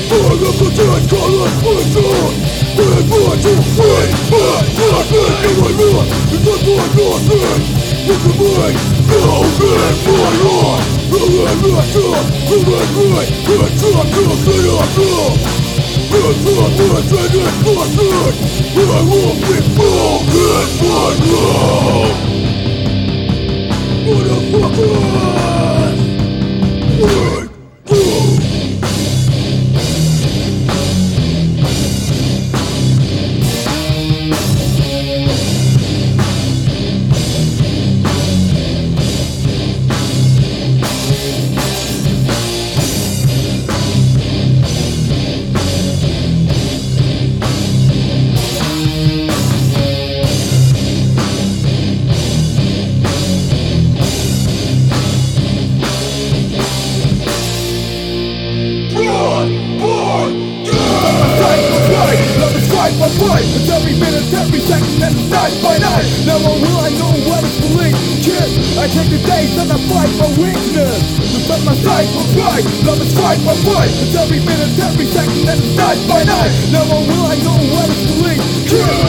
Every minute, every second, and night by night. Never will I know what is belief. Kid, I take the days and I fight my weakness. To set my sight for pride, love is fight for fight. It's every minute, every second, and night by night. Never will I know what is belief. Kid.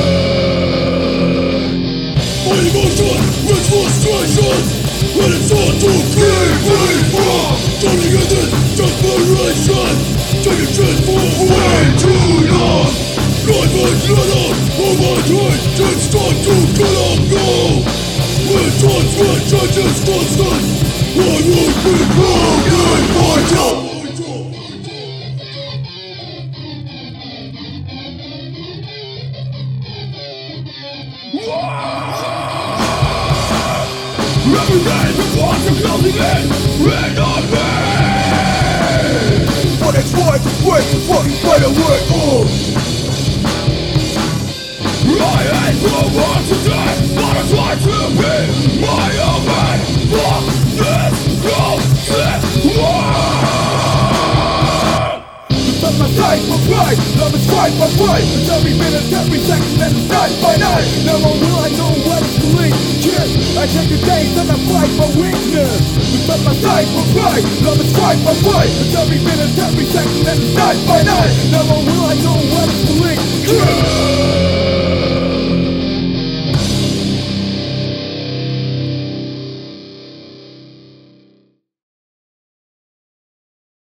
My emotion with frustration, when it's all too clear, turning in this desperation, taking shit for way too long. Life is lit up, all my time, it's time to get up now. When times when change is constant, I won't be broken vital. Every day the walls are closing in, red on me. But it's hard to break the fucking fight away. I hate the world today, but I try to be my own man. Fuck this bullshit world. Set my sight for pride, love is fight for fight. It's every minute, every second, and it's night by night. Never will I know what is belief. Kid, I take the days and I fight my weakness. Set my sight for pride, love is fight for fight. It's every minute, every second, and it's night by night. Never will I know what